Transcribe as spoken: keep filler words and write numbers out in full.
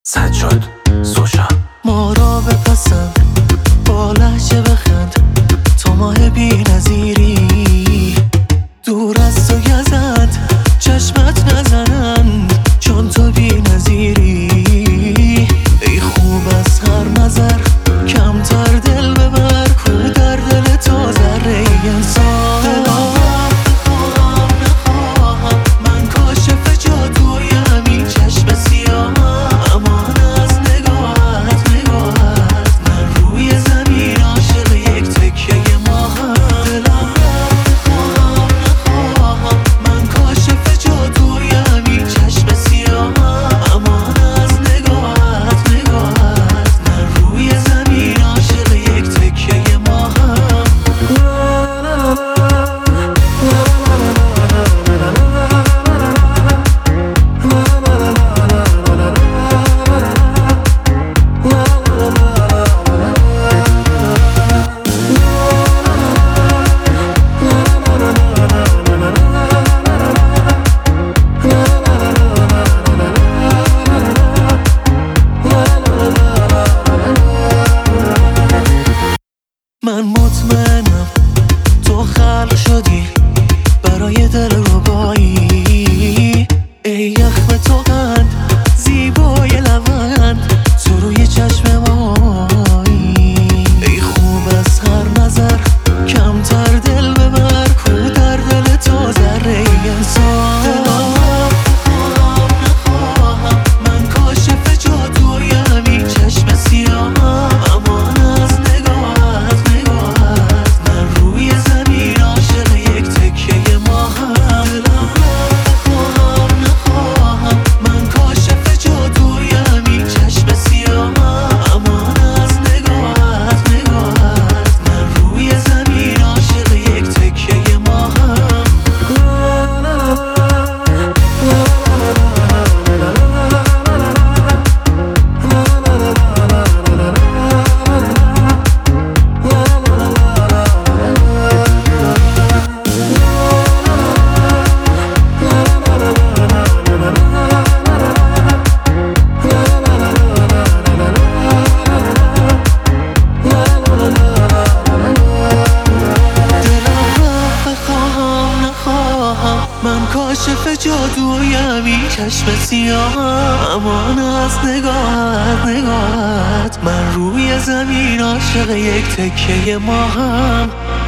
سجاد سوشا ما را بپسند با لحجه بخند تو ماه بی نظیری دور از تو گزند چشمت نزنند چون تو بی نظیری ای خوب از هر نظر کمتر دل ببر کو در دل تو ذره انسان دلم نخواهم نخواهم من کاشف جادویم این چشم سیاه امان از نگاهت نگاهت من روی زمین عاشق یک تکیه ماهم دلم نخواهم نخواهم من کاشف جادویم این چشم سیاه امان از نگاهت نگاهت من روی زمین عاشق یک تکیه ماهم من مطمئنم تو خلق شدی برای دل ربایی ای یخم تو قند زیبای لبند تو روی چشم مایی ای خوب از هر نظر کمتر دل ببر کو در دل تو ذره انسان دلم نخواهم نخواهم من کاشف جادویم این چشم سیاه امان از نگاهت نگاهت من روی زمین عاشق یک تکیه ماهم دلم نخواهم نخواهم من کاشف جادویم این چشم سیاه امان از نگاهت نگاهت من روی زمین عاشق یک تکیه ماهم من کاشف جادویم این چشم سیاه امان از نگاهت نگاهت من روی زمین عاشق یک تکیه ماهم